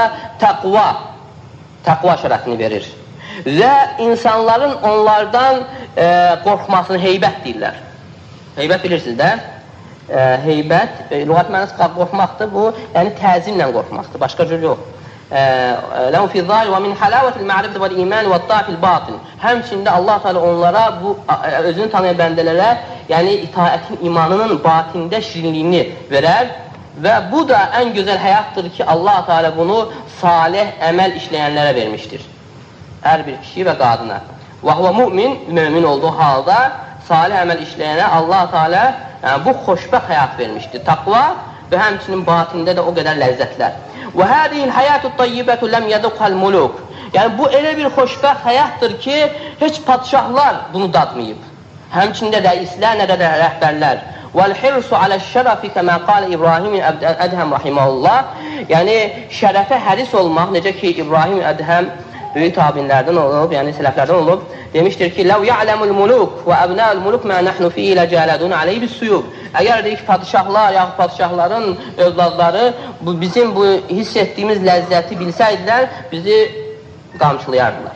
A: təqva şərəfini verir. Və insanların onlardan qorxmasını heybət deyirlər. Heybət bilirsiniz də? Heybət, lüğət mənası qorxmaqdır, bu, yəni təzimlə qorxmaqdır, başqa cür yox. Ləhum fi zahir və min halavətil ma'rifəti vəl iman və ta'fil batin. Həmçində Allah Teala onlara, bu özünü tanıyan bəndələrə, yəni itaətin, imanının batində şirinliyini verər və bu da ən gözəl həyatdır ki, Allah Teala bunu salih əməl işləyənlərə vermişdir. Hər bir kişi və qadına. Və huvə mümin olduğu halda salih əməl işləyənə Allah Teala bu xoşbəxt həyat vermişdir. Taqva və həmçinin batində də o qədər ləzzətlər. Və hədihil həyatü tayyibətu ləm yəduqhəl muluk. Yəni, bu elə bir xoşbəxt həyatdır ki, heç padişahlar bunu dadmayıb. Həmçində rəislər, nə də rəhbərlər. وَالْحِرْسُ عَلَى الشَّرَفِ كَمَا قَالَ إِبْرَاهِمِ Ədhəm rahiməhullah. Yəni, şərəfə həris olmaq, necə ki, İbrahim Ədhəm böyük tabinlərdən olub, yəni sələflərdən olub, demişdir ki, لَوْ يَعْلَمُ الْمُلُوكُ وَأَبْنَاءُ الْمُلُوكُ مَا نَحْنُ فِيهِ لَجَالَدُونَ عَلَيْهِ بِالسُّيُوبِ. Əgər deyik, padişahlar, yaxud padişahların övladları bizim bu hiss etdiyimiz ləzzəti bilsəydilər, bizi qamçılayardılar.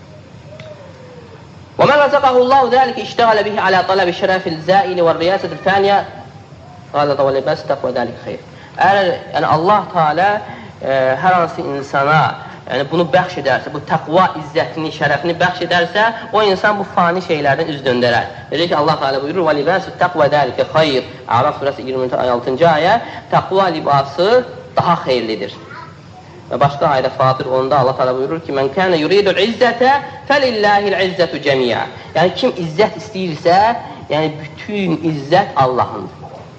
A: وَمَنْ رَزَقَهُ اللّٰهُ ذَلِكِ اِشْتَغَلَ بِهِ عَلَى طَلَبِ شَرَفِ الزَّائِلِ وَالرِّيَاسَةِ الْفَانِيَةِ قَالَ وَلِبَاسِ تَقْوَ ذَلِكِ خَيْرٍ. Yəni Allah Teala hər hansı insana bunu bəxş edərsə, bu təqva izzətini, şərəfini bəxş edərsə, o insan bu fani şeylərdən üz döndərər. Necə ki, Allah Teala buyurur, وَلِبَاسُ التَّقْوَ ذَلِكَ خَيْرٍ. Əraf surəsi 26-cı ayə, təqva libası daha xeyirlidir. Və başqa ayədə Fatir 10-da Allah Teala buyurur ki, "Mən kana yuridul izzətə fəlillahil izzətu cəmiə." Yəni kim izzət istəyirsə, yəni bütün izzət Allahındır.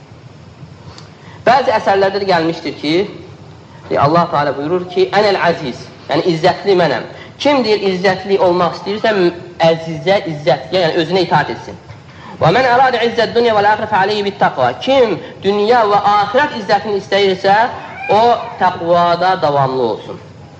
A: Bəzi əsərlərdə də gəlmişdir ki, Allah Teala buyurur ki, "Ənəl əziz." Yəni izzətli mənəm. Kim deyir izzətli olmaq istəyirsə, əzizə, izzətliyə, yəni özünə itaat etsin. "Və mən ərad izzət dünya və l-əxirə fəaleyhi bit-təqva." Kim dünya və axirət izzətini istəyirsə, o təqvada davamlı olsun.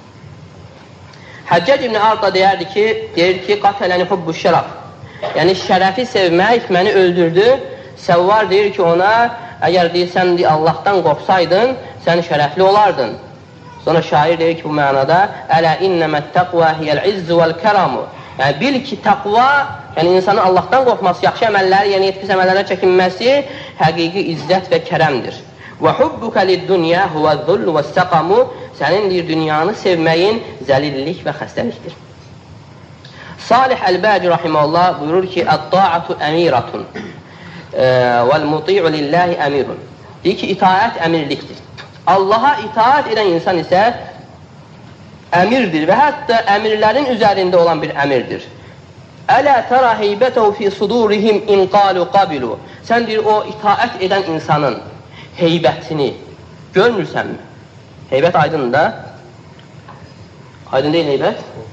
A: Həccac ibn Arda deyir ki, "Qatələni hubbu şərəf." Yəni şərəfi sevmək məni öldürdü. Səvvar deyir ki, ona, əgər deyirsən Allahdan qorxsaydın, sən şərəfli olardın. Sonra şair deyir ki, bu mənada, "Ələ innəmət təqva hiyəl-izzu vəl-kəramu." Yəni bil ki, təqva, yəni insanın Allahdan qorxması, yaxşı əməlləri, yəni pis əməllərə çəkinməsi həqiqi izzət və kərəmdir. Və hubbuka lid-dunya huwa-zull və-səqamu. Sənin deyir dünyanı sevməyin zəlillik və xəstəlikdir. Salih Əl-Bəci rahimehullah buyurur ki, "Ət-ta'atu əmiratun vəl-muti'u lillahi əmirun." Deyir ki, itaət əmirlikdir. Allaha itaat edən insan isə əmirdir və hətta əmirlərin üzərində olan bir əmirdir. "Ələ tərə heybətəhu fi sudurihim in qalu qabilu." Sən deyir, o itaət edən insanın heybətini görmürsənmi? Heybət aydın da. Aydın deyil heybət?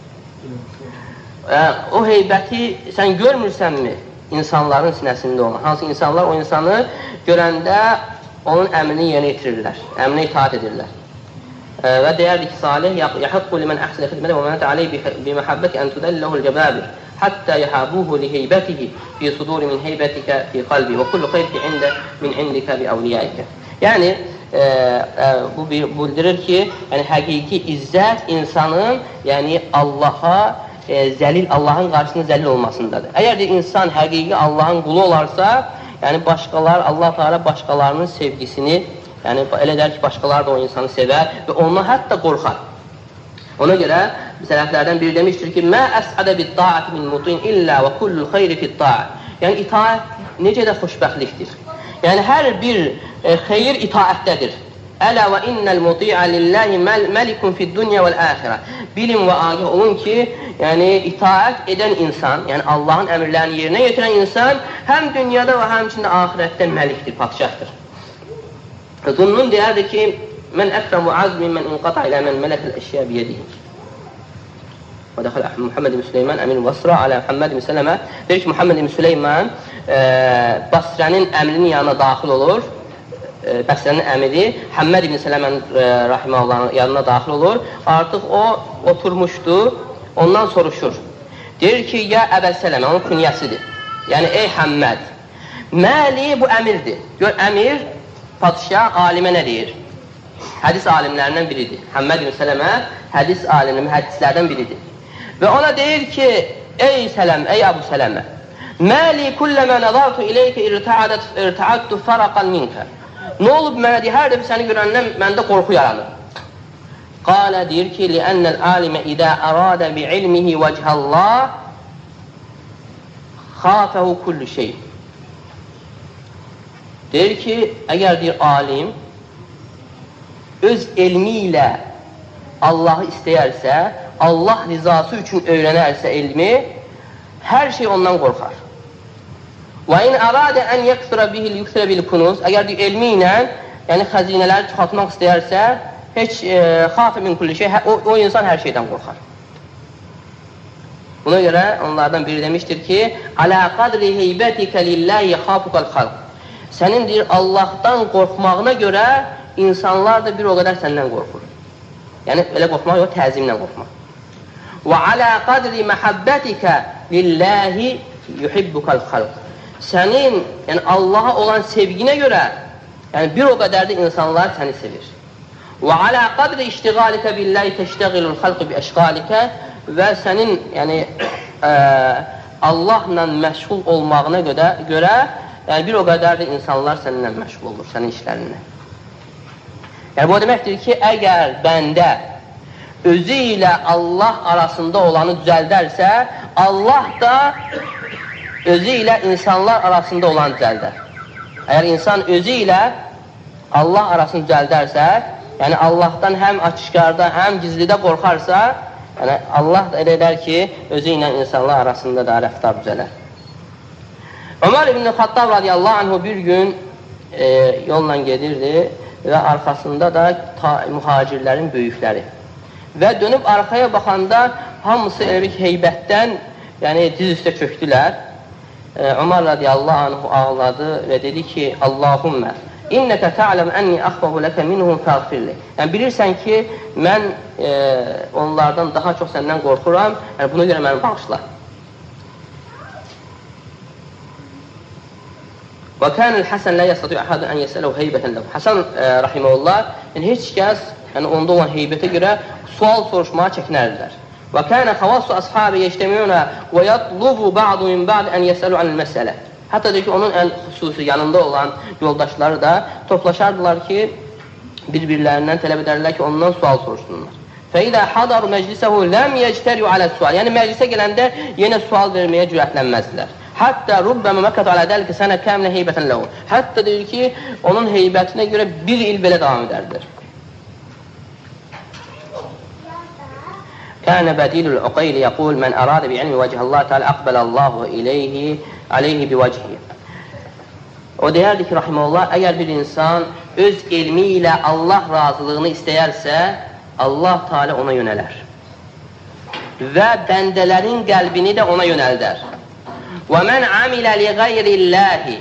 A: O heybəti sən görmürsənmi insanların sinəsində olan? Hansı insanlar o insanı görəndə onun əmrini yerinə yetirirlər, əmrinə itaat edirlər. Və deyərdi ki, Salih, "Yəhəqqu limən əhsinə xidmətə və mənətə aleyh biməhəbbəti ən tudəlləhul cəbəbir, həttə yəhəbuhu li heybətihi fi suduri min heybətikə fi qalbi və kullu xeyrki min indikə bi əvliyaikə." Yəni, bu bildirir ki, yəni həqiqi izzət insanın, yəni Allaha zəlil, Allahın qarşısında zəlil olmasındadır. Əgər də insan həqiqi Allahın qulu olarsa, yəni başqalar, Allah Teala başqalarının sevgisini, yəni elə der ki, başqalar da o insanı sevər və ondan hətta qorxar. Ona görə sələflərdən biri demişdir ki, "Mə əs'adə bid-da'ati min mutin illə və kullul xeyri fid-da'at." Yəni itaat necə də xoşbəxtlikdir. Yəni hər bir xeyir itaətdədir. "Ələ və innəl muti'a lillahi məlikun fid-dunya vəl-əxirə." Bilin və agah olun ki, yəni itaət edən insan, yəni Allahın əmrlərini yerinə yetirən insan həm dünyada və həmçində axirətdə məlikdir, padişahdır. Zunnun deyərdi ki, "Mən əkrəmu azmin mən inqata ilə mən mələkəl əşya biyədihi." Və dəxəl Muhammed ibn Süleyman əmin Basra alə Muhammed ibn Sələmə deyir ki, Muhammed ibn Süleyman Basrənin əmrinin yanına daxil olur. Basrənin əmiri Həmməd ibn Sələmən rahiməhullahın yanına daxil olur. Artıq o oturmuşdu, ondan soruşur. Deyir ki, ya Əbəs-Sələmə, onun künyəsidir. Yəni, ey Həmməd, məli bu əmirdir. Gör, əmir, padişah, alimə nə deyir? Hədis alimlərindən biridir. Həmməd ibn Sələmə hədis aliminin hədislərdən biridir. Və ona deyir ki, ey Sələm, ey Əbu Sələmə, məli kulləmə nəzartu iləykə irtəaddu faraqan minkə. Nə olub mənə deyir, hər dəfə səni görəndən məndə qorxu yaranır. Qalə deyir ki, li'annəl alimə idə əradə bi'ilmihi vəcəllah xafəhu kullu şey. Deyir ki, əgər deyir alim öz elmi ilə Allahı istəyərsə, Allah rizası üçün öyrənərsə elmi, hər şey ondan qorxar. Və in əradə ən yəqsirə bil kunuz, əgər deyir elmi ilə, yəni xəzinələri çoxaltmaq istəyərsə, heç xafə min kulli şey, o insan hər şeydən qorxar. Buna görə onlardan biri demişdir ki, alə qadri heybətikə lilləhi xafuqal xalq. Sənin deyir, Allahdan qorxmağına görə insanlar da bir o qədər səndən qorxur. Yəni, elə qorxmaq yox, təzimlə qorxmaq. Və alə qadri məhəbbətikə lilləhi yuhibbukal xalq. Sənin, yəni Allaha olan sevginə görə, yəni bir o qədər də insanlar səni sevir. Və alə qadri iştiqalikə billəhi təştəqilul xalqı bi əşqalikə və sənin yəni, Allahla məşğul olmağına görə yəni, bir o qədər də insanlar səninlə məşğul olur, sənin işlərinlə. Yəni, bu deməkdir ki, əgər bəndə özü ilə Allah arasında olanı düzəldərsə, Allah da özü ilə insanlar arasında olanı düzəldər. Əgər insan özü ilə Allah arasını düzəldərsə, yəni Allahdan həm açıqarda, həm gizlidə qorxarsa, yəni Allah da elə edər ki, özü ilə insanlar arasında da rəftar düzələr. Ömər ibn Xattab radiyallahu anhu bir gün yolla gedirdi və arxasında da mühacirlərin böyükləri. Və dönüb arxaya baxanda hamısı elə bir heybətdən yəni, diz üstə çöktülər. Ömər radiyallahu anhu ağladı və dedi ki, Allahümmə, İnnəkə tə'ləm ənni əxfahu ləkə minhum fəğfirli. Yəni, bilirsən ki, mən onlardan daha çox səndən qorxuram, yəni buna görə məni bağışla. Və kənəl Həsən lə yəstədiyu əhədun ən yəsələhu heybətən ləhu. Həsən rahiməhullah, yəni heç kəs yəni, onda olan heybətə görə sual soruşmağa çəkinərdilər. Və kənə xavassu əshabi yeştəmiyunə və yatlubu ba'du min ba'd ən yəsəlu anil məsələ. Hətta deyir ki, onun ən xüsusi yanında olan yoldaşları da toplaşardılar ki, bir-birlərindən tələb edərlər ki, ondan sual soruşsunlar. Fəidə hadaru məclisəhu ləm yəctəriyu alə sual. Yəni, məclisə gələndə yenə sual verməyə cürətlənməzdilər. Hətta rubbəmə məkət alə dəl ki, sənə kəmlə heybətən ləhu. Hətta deyir ki, onun heybətinə görə bir il belə davam edərdir. Kənə bədilul uqayli yəqul, mən əradə bi'ilmi vəcih Allah Teala əqbəlallahu aleyhi bivəcihi. O deyərdi ki, rahiməllah, əgər bir insan öz elmi ilə Allah razılığını istəyərsə, Allah Teala ona yönələr. Və bəndələrin qəlbini də ona yönəldər. Və mən amilə li qeyrilləhi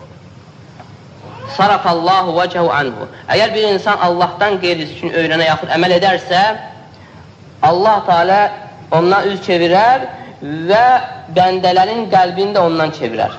A: sarafallahu vəcəhu anhu. Əgər bir insan Allahdan qeyrisi üçün öyrənə yaxud əməl edərsə, Allah Teala ondan üz çevirər və bəndələrin qəlbini də ondan çevirər.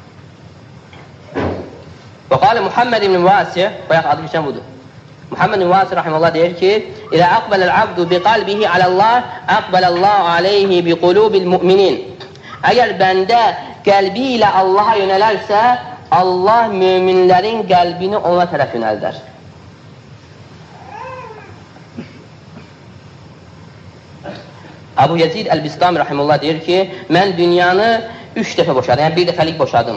A: Və qalə Muhammed ibn Vasi, bayaq adı keçən budur. Muhammed ibn Vasi rahiməllah deyir ki, İlə əqbələl abdu bi qalbihi aləllah, əqbələllahu aleyhi bi qulubil müminin. Əgər bəndə qəlbi ilə Allaha yönələrsə, Allah müminlərin qəlbini ona tərəf yönəldər. Əbu Yezid Əl-Bistami rahimullah deyir ki, mən dünyanı 3 dəfə boşadım, yəni bir dəfəlik boşadım.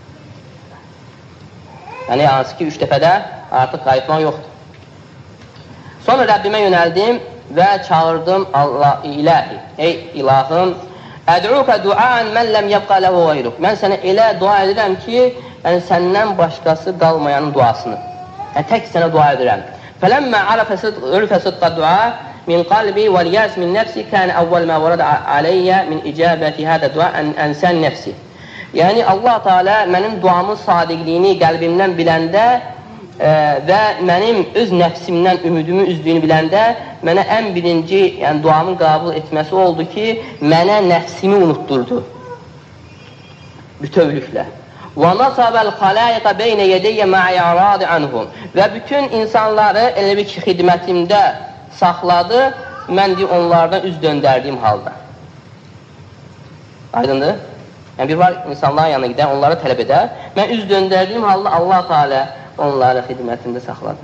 A: Yəni, hansı ki, 3 dəfədə artıq qayıtmaq yoxdur. Sonra Rəbbimə yönəldim və çağırdım Allah ilahi, ey ilahım, əd'uka duan mən ləm yəbqa ləhu qayruk. Mən sənə elə dua edirəm ki, yəni səndən başqası qalmayanın duasını. Yəni, tək sənə dua edirəm. Fələmmə ürfə sıdqa dua min qalbi və liyəs min nəfsi kən əvvəl mə vərədə aleyyə min icabəti hədə dua ənsən nəfsi. Yəni, Allah Teala mənim duamın sadiqliyini qəlbimdən biləndə və mənim öz nəfsimdən ümidimi üzdüyünü biləndə mənə ən birinci duamın qəbul etməsi oldu ki, mənə nəfsimi unutturdu bütövlüklə. وَنَصَبَ الْخَلَائِقَ بَيْنَ يَدَيَّ مَعَ يَعْرَادِ عَنْهُمْ Və bütün insanları elə bir ki, xidmətimdə saxladı, mən onlardan üz döndərdiyim halda. Aydındır? Yəni, bir var insanların yanına gidən, onları tələb edər. Mən üz döndərdiyim halda Allah Teala onları xidmətində saxladı.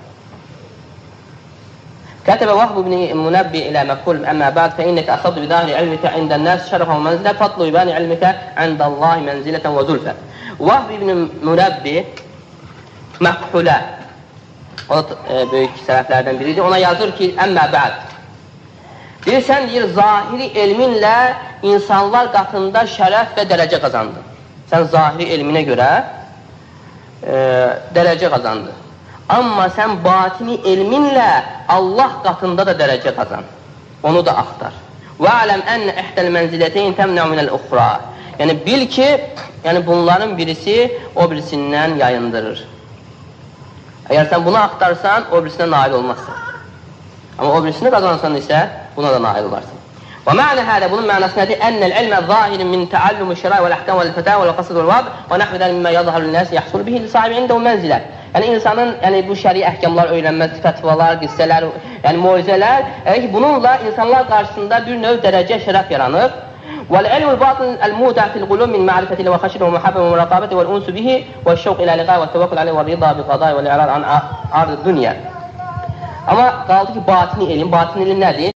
A: كتب وهب بن منبه إلى مقول أما بعد فإنك أخذت بظاهر علمك عند الناس شرفا ومنزلة فضل ببان علمك عند الله منزلة وزلفة. Vahb ibn Münəbbi Məqhulə, o da böyük sələflərdən biridir, ona yazır ki, əmmə bə'd. Deyirsən, deyir, zahiri elminlə insanlar qatında şərəf və dərəcə qazandı. Sən zahiri elminə görə dərəcə qazandı. Amma sən batini elminlə Allah qatında da dərəcə qazan. Onu da axtar. Və aləm ənə əhdəl mənzilətəyin təmnə minəl-uxra. Yəni, bil ki, bunların birisi o birisindən yayındırır. Əgər sən bunu axtarsan, o birisinə nail olmazsan. Amma o birisini qazansan isə, buna da nail olarsan. Və mə'nə hələ, bunun mənası nədir? Ənəl ilmə zahirin min təallüm-ü şərai vəl-əhkəm vəl-fətə vəl-qasıd vəl-vəb və nəxvidən mimə yadhərül-nəs yəhsul bihi sahibi ində o mənzilə. Yəni, insanın bu şəri əhkamlar öyrənməsi, fətvalar, qissələr, muizələr, bununla insanlar qarşısında bir növ dərəcə şərəf yaranır. والعلم الباطن المودع في القلوب من معرفة الله وخشيته ومحبة ومراقبته والأنس به والشوق إلى لقائه والتوكل عليه والرضا بقضائه والإعراض عن عرض الدنيا. Ama kaldı ki batini ilim. Batini ilim nedir?